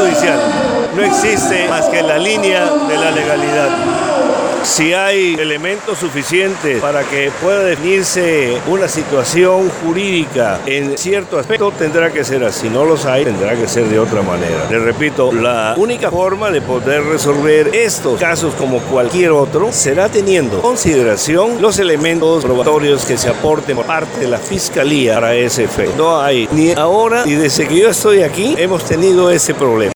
judicial. No existe más que la línea de la legalidad. Si hay elementos suficientes para que pueda definirse una situación jurídica en cierto aspecto, tendrá que ser así. Si no los hay, tendrá que ser de otra manera. Les repito, la única forma de poder resolver estos casos como cualquier otro será teniendo en consideración los elementos probatorios que se aporten por parte de la Fiscalía para ese efecto. No hay, ni ahora ni desde que yo estoy aquí, hemos tenido ese problema.